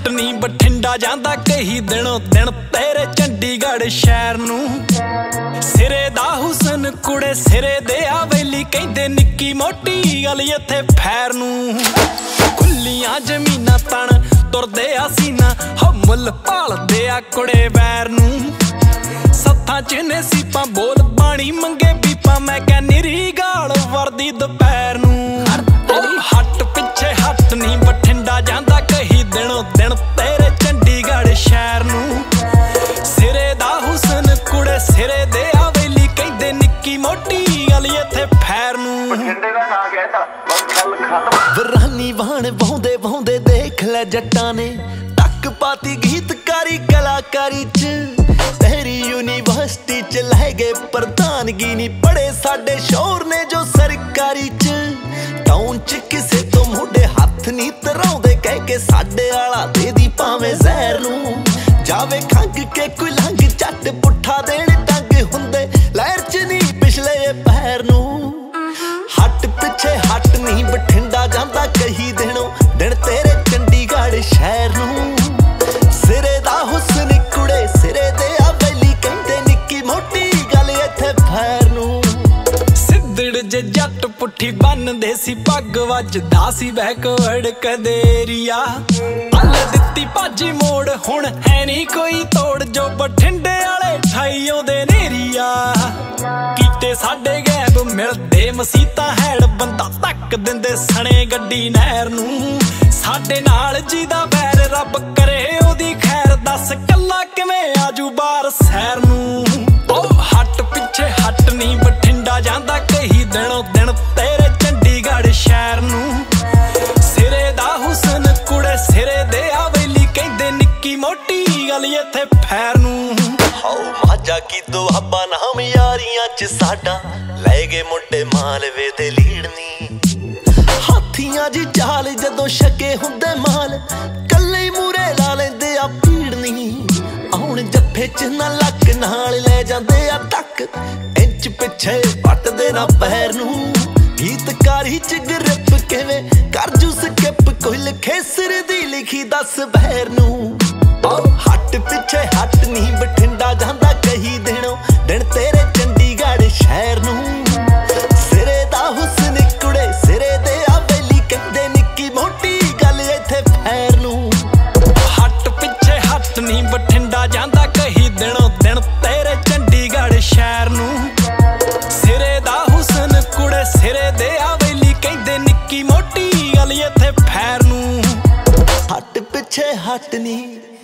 हट नी बठिंडा जांदा कई दिनों दिन तेरे चंडीगढ़ शहर नू। सिरे दा हुसन कुड़े सिरे दे आवेली कहंदे निक्की मोटी गल इत्थे फैर नू। खुलियां जमीनां तण तुरदे आ सीना हो मुल भालदे आ कुड़े वैर नू। सत्थां च ने सीपां बोल पानी मंगे पीपा मैं क्या निरी गाल वरदी दोपहर नू। हट पिछे हट नी बठिंडा जांदा कई दिनों दिन तेरे चंडीगढ़ शहर नू। सिरे दा हुसन कुड़े सिरे दे आवेली कहंदे निक्की मोटी गल इत्थे फैर नू। वरानी वाहन वाउंदे वाउंदे देख ले जट्टां ने टक पाती गीतकारी कलाकारी च। तेरी यूनिवर्सिटी च लै गए प्रधानगी नी पढ़े साडे शोर ने जो सरकारी च। टाउन च किसे तो मुंडे हथ नी धराउंदे कह के साडे आला दे दी भावें जहर नू। जावे खंग के कोई लंघ झट पुट्ठा देण टंग हुंदे लहर च नी पिछले पैर नू। हट पिछे हट नी बठिंडा जांदा कई दिनों दिन तेरे चंडीगढ़ शहर नू। सिरे दा हुसन कुड़े सिरे दे आवेली कहंदे निक्की मोटी गल इत्थे फैर नू। सिद्धड़ जे जट पुट्ठी बनदे सी पग वजदा सी बैकवर्ड कदेरिया। अल दित्ती भाजी मोड़ हुण है नी कोई तोड़ जो बठिंडे आले ठाईओ दे नेरिया। कीते साडे गैब मिलदे मसीता हैड़ बंदा तक दिंदे सने गड्डी नहर नू। साडे नाल जिदा बैर रब करे ओदी खैर दस कल्ला किवें आजू बार सैर नू। ओ हट पिछे हट नी बठिंडा जांदा कई दिनों दिन तेरे चंडीगढ़ शहर नू। सिरे दा हुसन कुड़े सिरे दे आवेली कहंदे निक्की मोटी गल इत्थे फैर नू। हाओ माजा की दुआबा नाम यारियां च साडा लै गए मुंडे मालवे दे लीड़नी। हाथियां जी चाल जदों छके हुंदे माल कल्ले मूरे ला लेंदे आ पीड़नी। आउण जफ्फे च ना लक नाल ले जांदे आ टक इंच पिछे पटदे ना पैर नू। गीतकारी च ग्रिप किवें कर जू स्किप कोई लिखे सिर दी लिखी दस बहर नू। हट पिछे हट नी बठिंडा जांदा कई दिनों दिन तेरे चंडीगढ़ शहर नू। सिरे दा हुसन कुड़े सिरे दे आवेली कहंदे निक्की मोटी गल इत्थे फैर नू। हट पिछे हट नी बठिंडा जांदा कई दिनों दिन तेरे चंडीगढ़ शहर नू। सिरे दा हुसन कुड़े सिरे दे आवेली कहंदे निक्की मोटी गल इत्थे फैर नू। हट पिछे हट नी